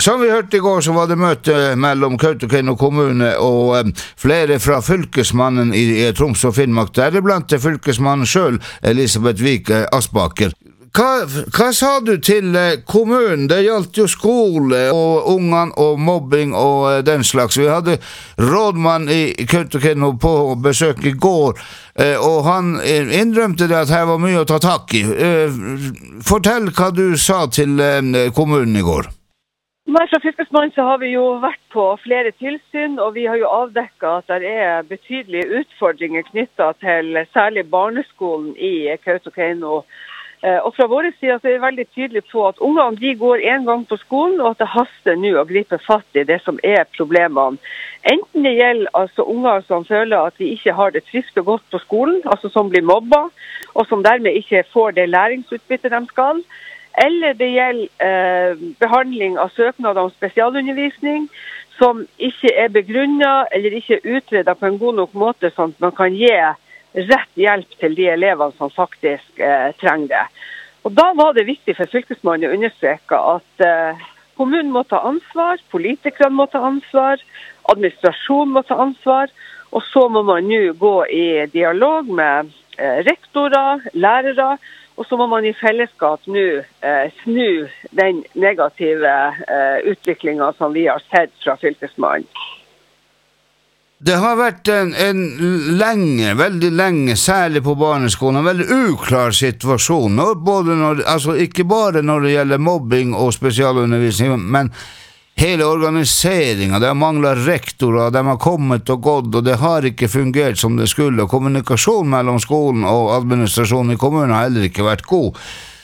Som vi hørte i går, så var det møte mellom Kautokeino kommune og flere fra fylkesmannen i Troms og Finnmark, deriblant fylkesmannen selv, Elisabeth Vik Aspaker. Hva sa du til kommunen? Det gjaldt jo skole og ungene og mobbing og den slags. Vi hadde rådmann i Kautokeino på besøk i går, og han innrømte det at her var mye å ta tak i. Fortell hva du sa til kommunen i går. Nei, fra fylkesmannen så har vi jo vært på flere tilsyn, og vi har jo avdekket at det betydelige utfordringer knyttet til særlig barneskolen i Kautokeino. Og fra våre side så det veldig tydelig på at ungene de går en gang på skolen, og at det haster nå å gripe fatt i det som problemene. Enten det gjelder altså unger som føler at de ikke har det trygt og godt på skolen, altså som blir mobbet, og som dermed ikke får det læringsutbyttet de skal, eller det gjelder behandling av søknader om spesialundervisning, som ikke begrunnet eller ikke utredet på en god nok måte, sånn at man kan gi rett hjelp til de elevene som faktisk trenger det. Og da var det viktig for fylkesmannen å understreke at kommunen må ta ansvar, politikerne må ta ansvar, administrasjonen må ta ansvar, og så må man nå gå i dialog med rektorer, lærere, og så må man i fellesskap nå snu den negative utviklingen som vi har sett fra fylkesmannen. Det har vært veldig lenge, særlig på barneskolen, en veldig uklar situasjon, ikke bare når det gjelder mobbing og spesialundervisning, men hele organiseringen. Det har manglet rektorer, de har kommet og gått, og det har ikke fungert som det skulle, og kommunikasjon mellom skolen og administrasjonen i kommunen har heller ikke vært god.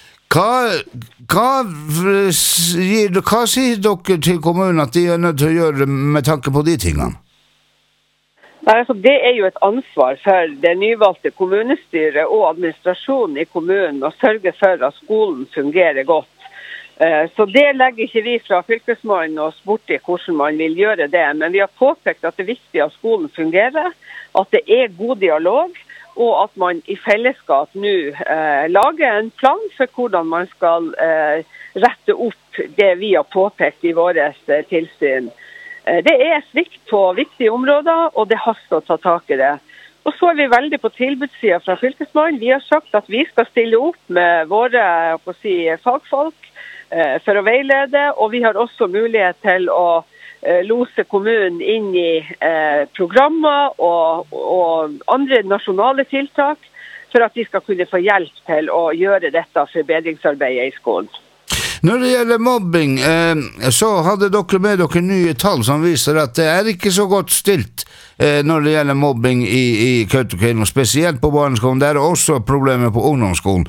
Hva sier dere til kommunen at de nødt til å gjøre med tanke på de tingene? Nei, altså, det jo et ansvar for det nyvalgte kommunestyret og administrasjonen i kommunen å sørge for at skolen fungerer godt. Så det legger ikke vi fra fylkesmannen oss bort i hvordan man vil gjøre det, men vi har påpekt at det er viktig at skolen fungerer, at det god dialog, og at man i fellesskap nå lager en plan for hvordan man skal rette opp det vi har påpekt i våres tilsyn. Det svikt på viktige områder, og det haster å ta tak i det. Og så vi veldig på tilbudssiden fra fylkesmannen. Vi har sagt at vi skal stille opp med våre fagfolk for å veilede, og vi har også mulighet til å lose kommunen inn i programmer og andre nasjonale tiltak for at de skal kunne få hjelp til å gjøre dette forbedringsarbeidet i skolen. Når det gjelder mobbing, så hadde dere med dere nye tall som viser at det ikke så godt stilt når det gjelder mobbing i Kautokeino, spesielt på barneskolen. Det også problemer på ungdomsskolen.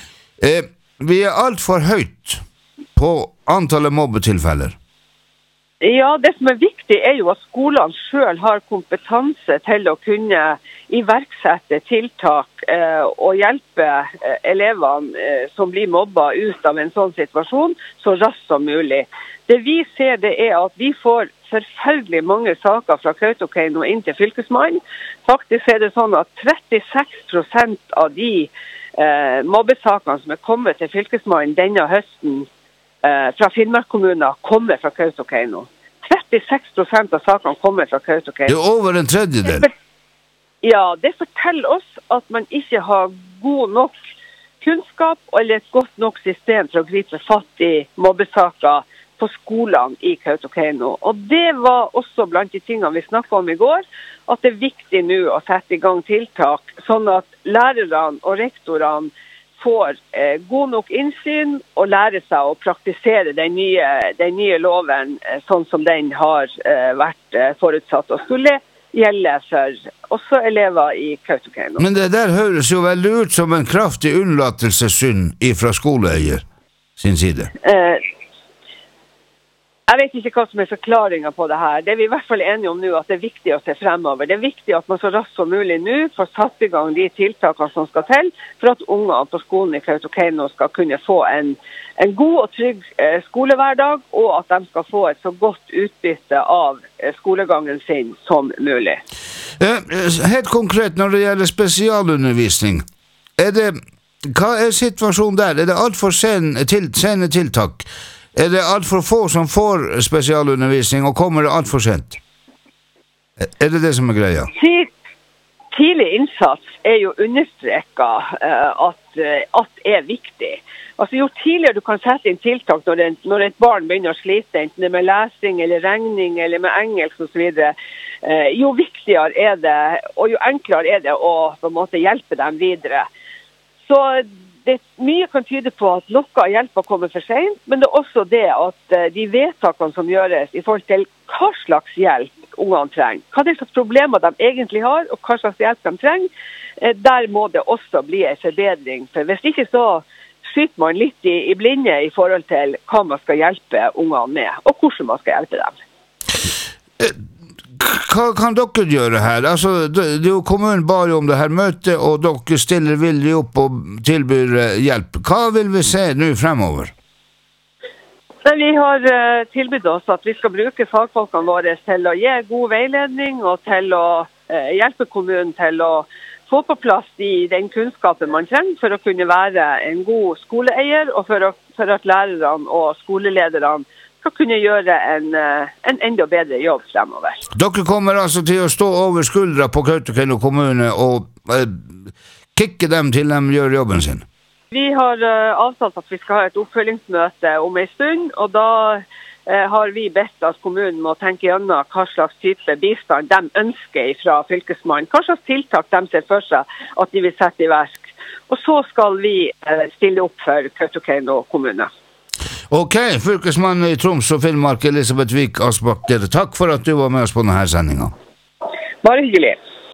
Vi alt for høyt på antallet mobbetilfeller. Ja, det som viktig jo at skolene selv har kompetanse til å kunne iverksette tiltak og hjelpe elevene som blir mobbet ut av en sånn situasjon så raskt som mulig. Det vi ser det at vi får selvfølgelig mange saker fra Kautokeino inn til fylkesmannen. Faktisk det sånn at 36% av de mobbesakene som kommet til fylkesmannen denne høsten fra Finnmark kommune kommer fra Kautokeino. 36% av sakene kommer fra Kautokeino. Det over en tredjedel. Ja, det forteller oss at man ikke har god nok kunnskap eller et godt nok system for å gripe fatt i mobbesaker på skolene i Kautokeino. Og det var også blant de tingene vi snakket om i går, at det viktig nå å sette i gang tiltak, sånn at lærerne og rektorene får god nok innsyn og lære seg å praktisere den nye loven sånn som den har vært forutsatt og skulle gjelde for også elever i Kautokeino. Men det der høres jo veldig ut som en kraftig unnlatelsessynd fra skoleeier sin side. Jeg vet ikke hva som forklaringen på det her. Det vi i hvert fall enige om nå, at det viktig å se fremover. Det viktig at man så raskt som mulig nå får satt i gang de tiltakene som skal til, for at ungene på skolen i Kautokeino skal kunne få en god og trygg skolehverdag, og at de skal få et så godt utbytte av skolegangen sin som mulig. Helt konkret når det gjelder spesialundervisning, hva situasjonen der? Det alt for sene tiltak? Er det alt for få som får spesialundervisning, og kommer det alt for sent? Er det som er greia? Tidlig innsats er jo understreket at er viktig. Altså jo tidligere du kan sette inn tiltak når et barn begynner å slite, enten det med lesing eller regning eller med engelsk og så videre, jo viktigere er det, og jo enklere er det å på en måte hjelpe dem videre. Så mye kan tyde på at noe av hjelpa kommer for sent, men det er også det at de vedtakene som gjøres i forhold til hva slags hjelp ungene trenger, hva slags problemer de egentlig har, og hva slags hjelp de trenger, der må det også bli en forbedring. For hvis ikke så skyter man litt i blinde i forhold til hva man skal hjelpe ungene med, og hvordan man skal hjelpe dem. Hva kan dere gjøre her? Altså, kommunen ba jo om det her møtet, og dere stiller villig opp og tilbyr hjelp. Hva vil vi se nå fremover? Vi har tilbudt oss at vi skal bruke fagfolkene våre til å gi god veiledning og til å hjelpe kommunen til å få på plass den kunnskapen man trenger for å kunne være en god skoleeier, og for at lærerne og skolelederne skal kunne gjøre en enda bedre jobb fremover. Dere kommer altså til å stå over skuldra på Kautokeino kommune og kikke dem til de gjør jobben sin? Vi har avtalt at vi skal ha et oppfølgingsmøte om en stund, og da har vi bedt at kommunen må tenke gjennom hva slags type bistand de ønsker fra fylkesmannen, hva slags tiltak de ser for seg at de vil sette i verk. Og så skal vi stille opp for Kautokeino kommune. Ok, fylkesmannen i Troms og Finnmark, Elisabeth Vik Asbakker, takk for at du var med oss på denne sendingen. Bare hyggelig.